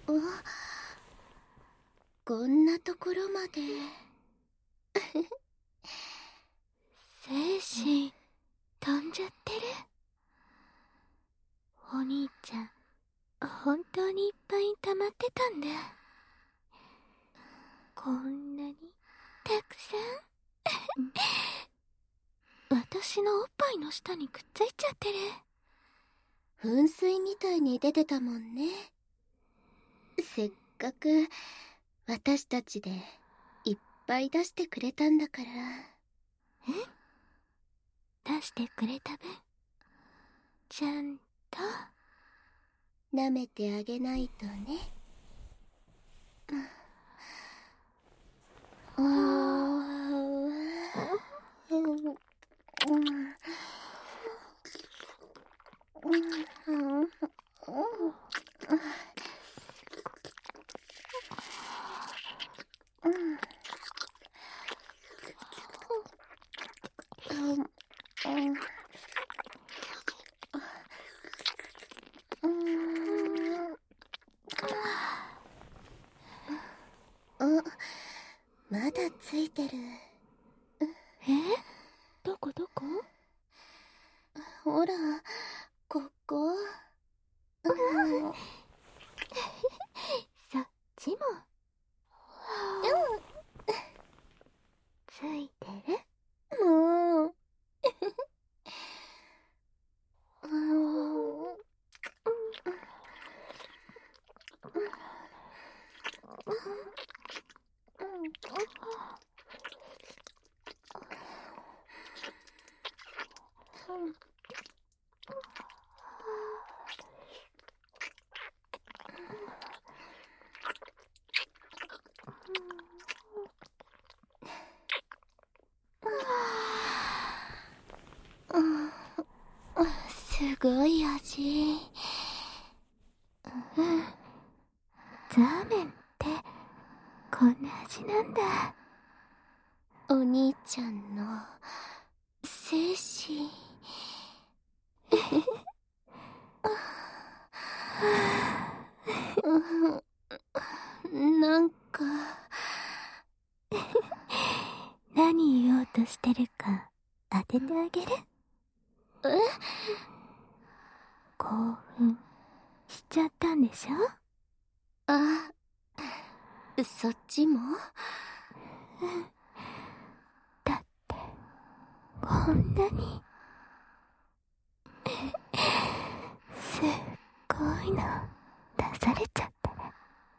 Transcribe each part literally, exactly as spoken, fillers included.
こんなところまで。 精神飛んじゃってる。お兄ちゃん本当にいっぱい溜まってたんだ。こんなにたくさん私のおっぱいの下にくっついちゃってる。 噴水みたいに出てたもんね。せっかく私たちでいっぱい出してくれたんだから。 え？出してくれた分ちゃんと舐めてあげないとね。あまだついてる。 え？どこどこ？ ほら、ここ。 そっちも。ついてる？ もう。すごい味。 うん。ザーメンってこんな味なんだ。 お兄ちゃんの精子。なんか何言おうとしてるか当ててあげる？ え？ 興奮しちゃったんでしょ？ あ、そっちも？ だってこんなにすっごいの出されちゃったら、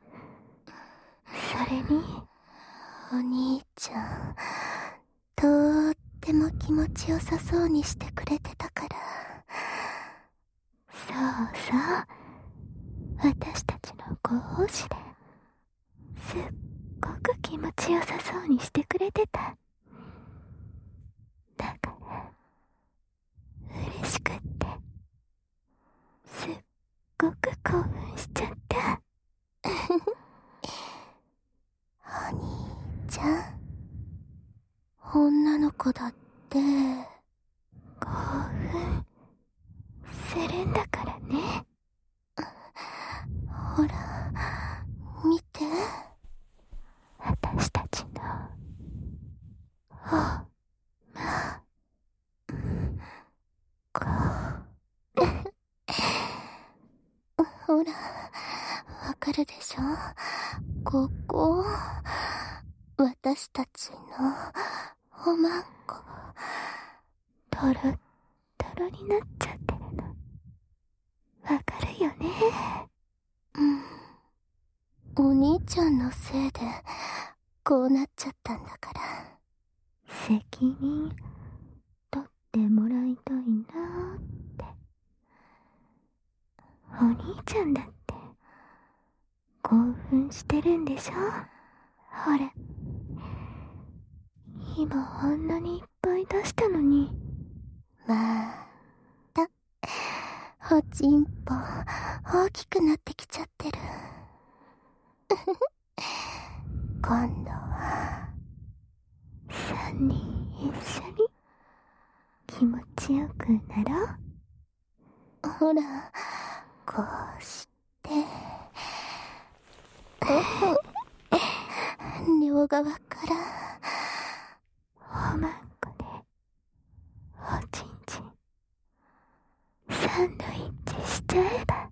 それにお兄ちゃんとーっても気持ちよさそうにしてくれてたから。 そうそう、私たちのご奉仕ですっごく気持ちよさそうにしてくれてた。だから嬉しくってすっごく興奮しちゃった。 お兄ちゃん、女の子だって興奮するんだからね。 ほら見て、 私たちのおまこ。 ほらわかるでしょ？ここ私たちのおまんこ。 トロットロになっちゃってるのわかるよね？ うん、お兄ちゃんのせいでこうなっちゃったんだから。 責任取ってもらいたいなーって。お兄ちゃんだって興奮してるんでしょ？ほら今あんなにいっぱい出したのに。 まあたおちんぽ大きくなってきちゃってる。今度は三人一緒に気持ちよくなろう。 ほらこうして方側からおまんこでおちんちんサンドイッチしちゃえば。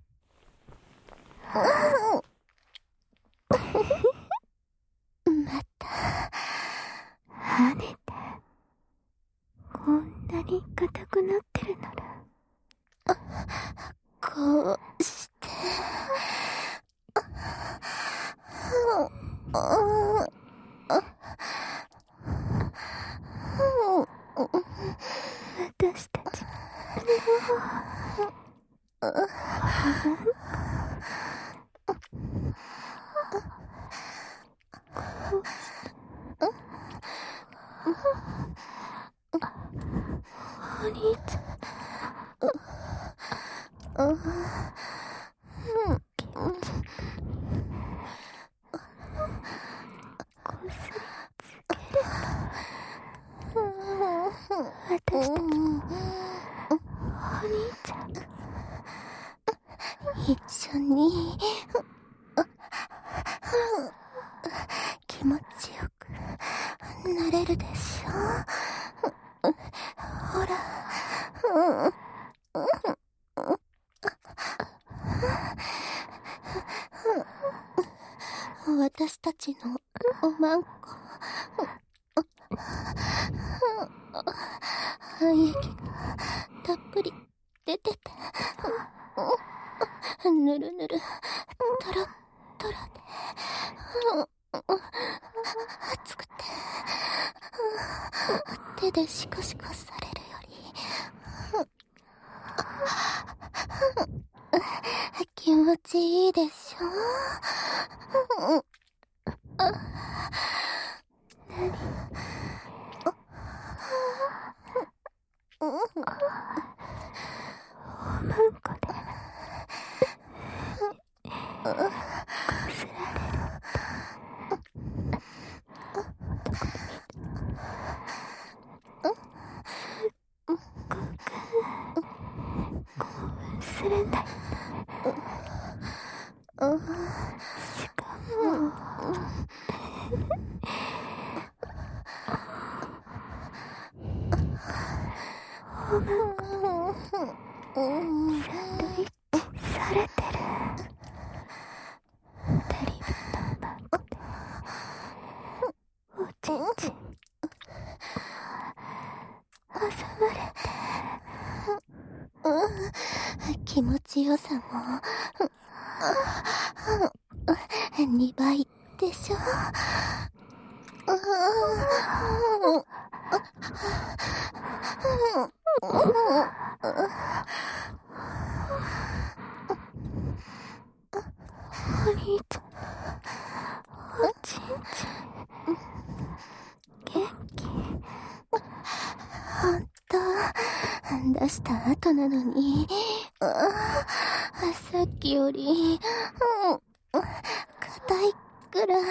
また跳ねて、こんなに硬くなってるならこうして私たちお兄ちゃんこすりつければ私たちお兄ちゃん一緒に気持ちよくなれるでしょ。ほら私たちのおまんこ繁液がたっぷり出ててぬるぬるとろとろで熱くて手でシコシコされるより気持ちいいでしょ。 おまんこでこすられる興奮するんだよ。しかもおまんこサンドイッチされてる。二人分のおまんこでおちんちん挟まれて気持ちよさもにばいでしょ。 お兄ちゃんおちんちん元気。 ほんと出した後なのにさっきより硬いくらい。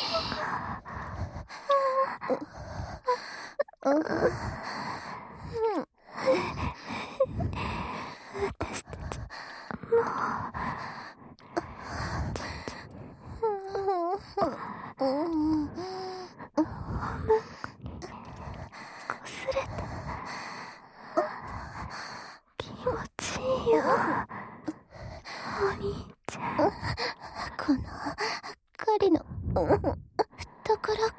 私たちもうおまんこにこすれた。気持ちいいよお兄ちゃん。 この狩りのところが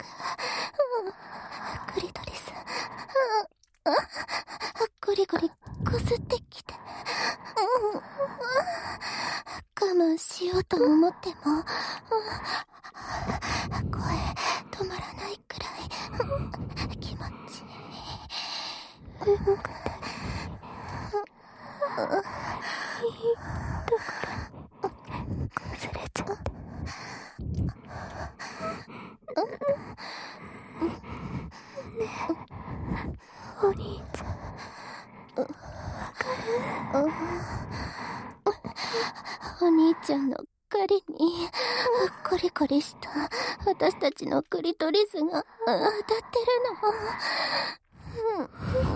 クリトリスゴリゴリこすってきて我慢しようと思っても声止まらないくらい気持ちいい。 うんこだいいところにこすれちゃって。ねえお兄ちゃんわかる？ お兄ちゃんの狩りにコリコリした私たちのクリトリスが当たってるの。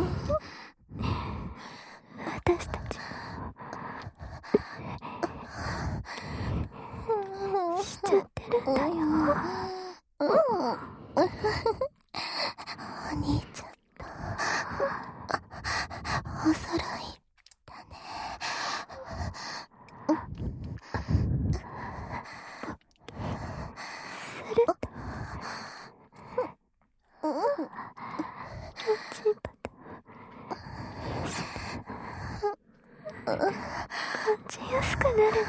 私たちしちゃってるんだよ。 お兄ちゃんとお揃いだね。 するとおちんぽと感じやすくなるの。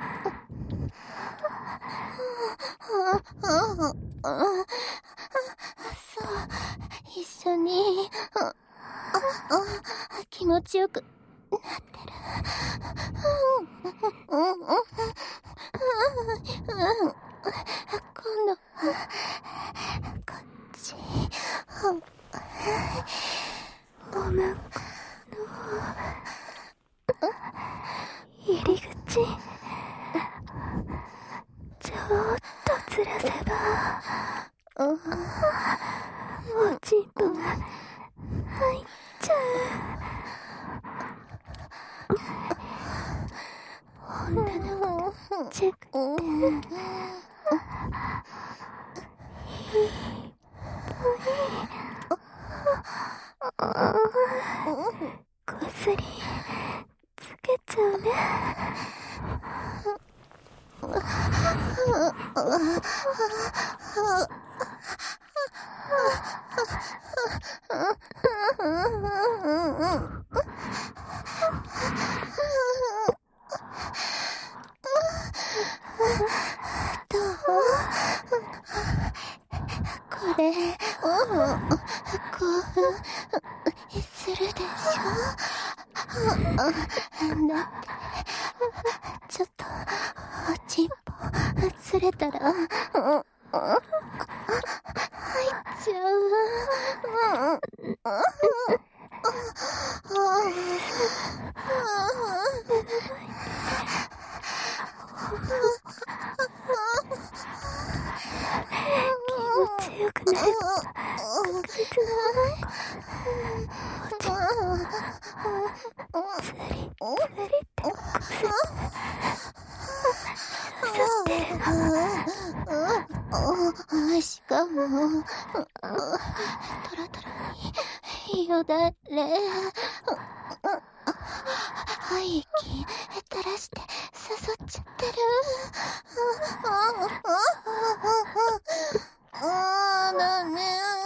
そう、一緒に気持ちよくなってる。今度こっちおまんこの入り口ちょっとずらせばおちんぽが入っちゃう。女の子のチェックっていいこすりつけちゃうね。 これ興奮するでしょ。だってちょっとおちんぽずれたら入っちゃう。 気持ちよくなる確実なおちんぽつりつりってこすってるの。しかもトロトロによだれ廃液垂らして誘っちゃってる。あーだね。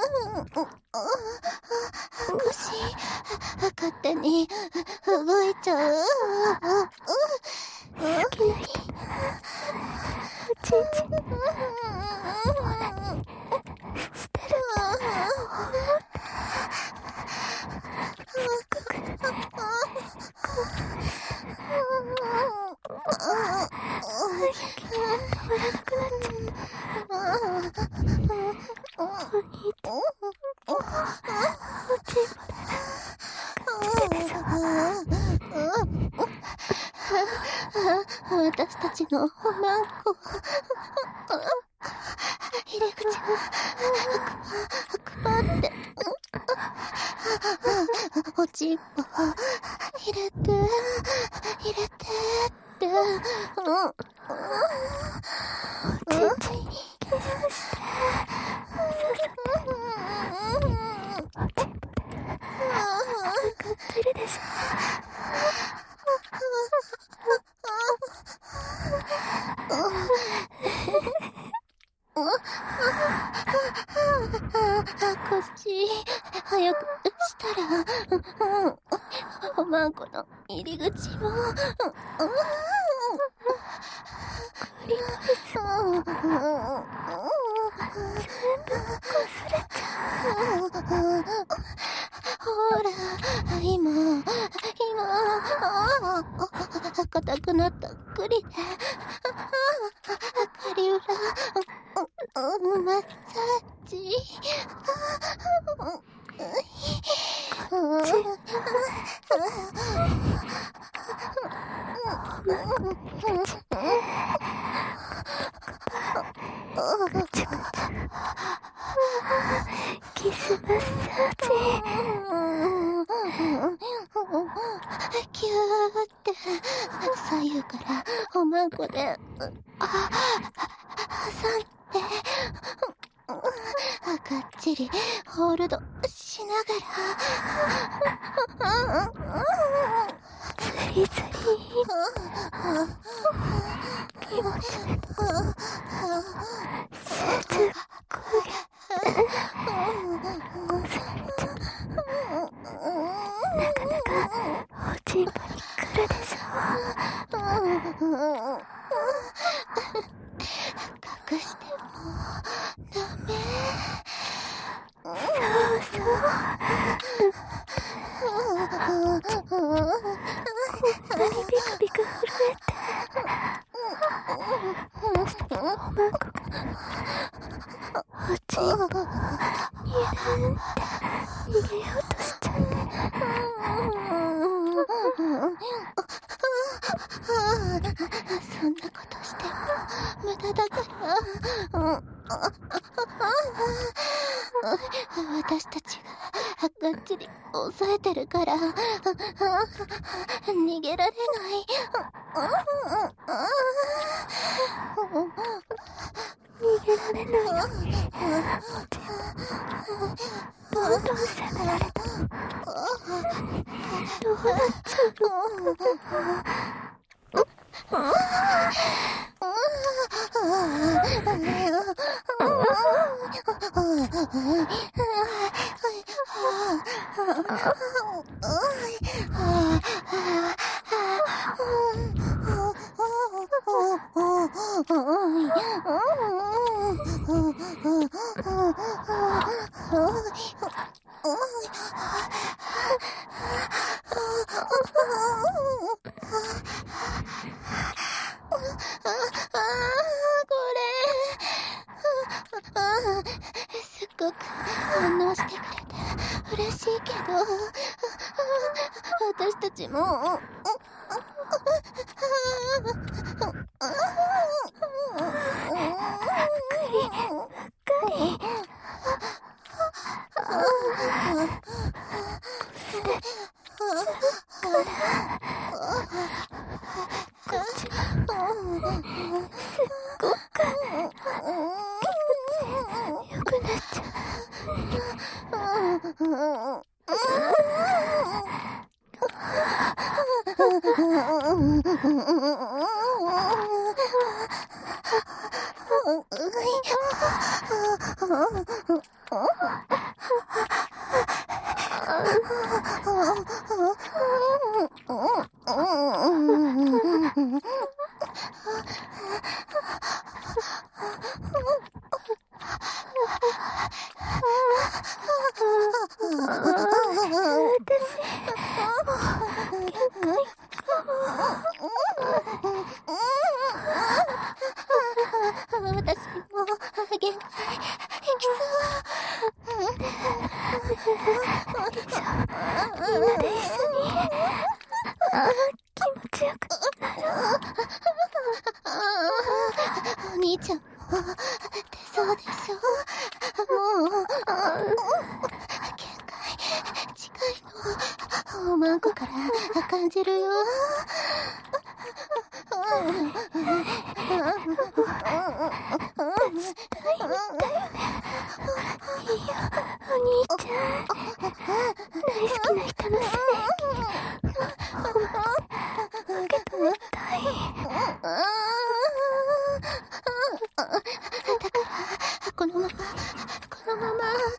腰勝手に動いちゃう。 好きな人おちんちんオナニーしてるすっごく止まらなくなっちゃったお兄ちゃんおちんぽで感じててさ私たちのおまんこ入り口がくまっておちんぽ入れて入れてっておちんちんにキスしておちんぽでかってるでしょ。 腰早くしたらおまんこの入り口もクリトリス全部こすれちゃう。 ほら今今硬くなった栗でカリウラマッサージこっちぐちぐちキスマッサージキューって左右からおまんこで挟んでちりホールドしながらずりずり気持ちとすっごいなかなかおちんぽに来るでしょ。 隠してもダメ。 そうそう。こんなにビクビク震えておまんこがおちんぽにゅーんって逃げようとしちゃって。 そんなことしても無駄だから。私たちががっちり抑えてるから逃げられない。 逃げられないのにどんどん責められた。どうなっちゃうのかな。 すっごく反応してくれて嬉しいけど、私たちもお兄ちゃんも出そうでしょ。もう限界近いのおまんこから感じるよ。 いいよお兄ちゃん、大好きな人のせい受け止めたい。 だからこのままこのまま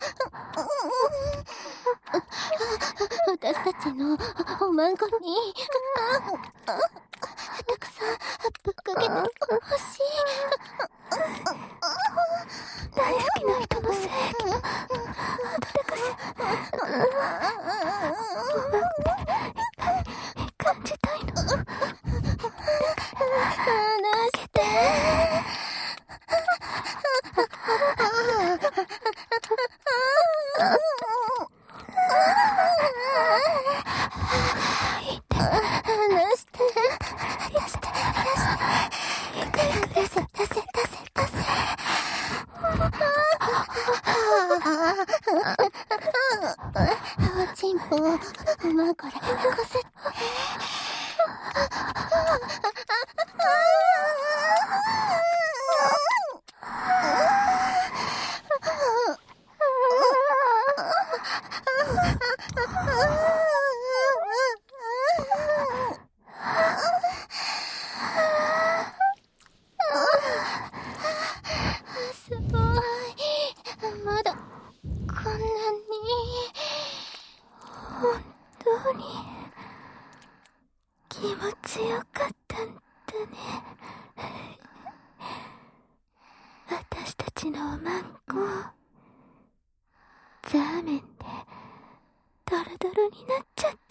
私たちのおまんこにたくさんぶっかけてほしい。 大好きな人のせいだから感じたいの。 話して話して出して出せ出せ出せ出せ。 本当に気持ちよかったんだね。私たちのおまんこザーメンでドロドロになっちゃった。